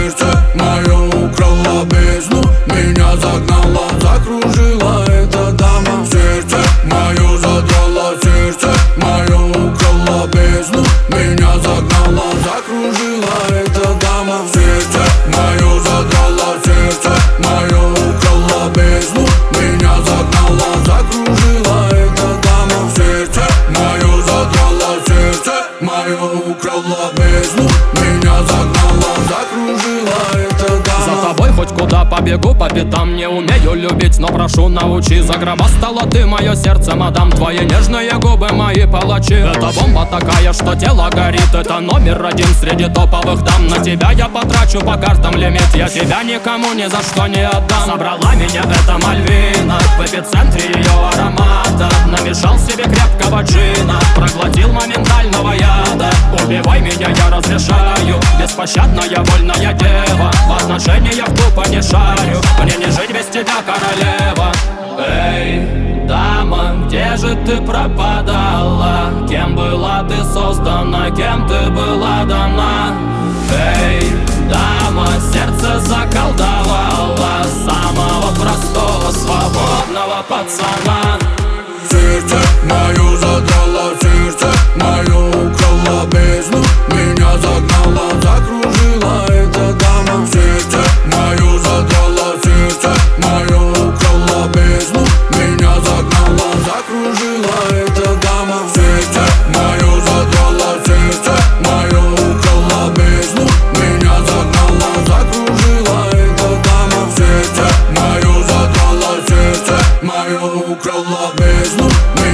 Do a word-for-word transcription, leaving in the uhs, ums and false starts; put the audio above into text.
Сердце мое украла бездну, меня загнала, закружила эта дама. Сердце мое задрала, сердце мое украла бездну, меня загнала, закружила эта дама. Сердце мое задрала, сердце мое украла бездну, меня загнала, закружила эта дама. Сердце мое задрала, сердце мое украла бездну, меня загнала, закружила эта дама. За тобой хоть куда побегу по пятам, не умею любить, но прошу научи. Загробастала ты мое сердце, мадам, твои нежные губы мои палачи. Это бомба такая, что тело горит, это номер один среди топовых дам. На тебя я потрачу по картам лимит, я тебя никому ни за что не отдам. Собрала меня эта Мальвина в эпицентре ее аромата, намешал себе крепкого джина, проглотил моментального яда. Убивай меня, я разрешаю, беспощадная вольная дева, в отношениях тупо не шарю, мне не жить без тебя, королева. Эй, дама, где же ты пропадала? Кем была ты создана, кем ты была дана? Эй, дама, сердце заколдовала самого простого, свободного пацана. Сердце мое задрала, сердце мое украла бездну, меня загнала, закружила эта дама. Сердце мое задрала, сердце мое украла бездну, меня загнала, закружила эта дама. Сердце мое задрала, сердце мое украла бездну, меня загнала, закружила эта дама. Сердце мое задрала, сердце мое украла бездну.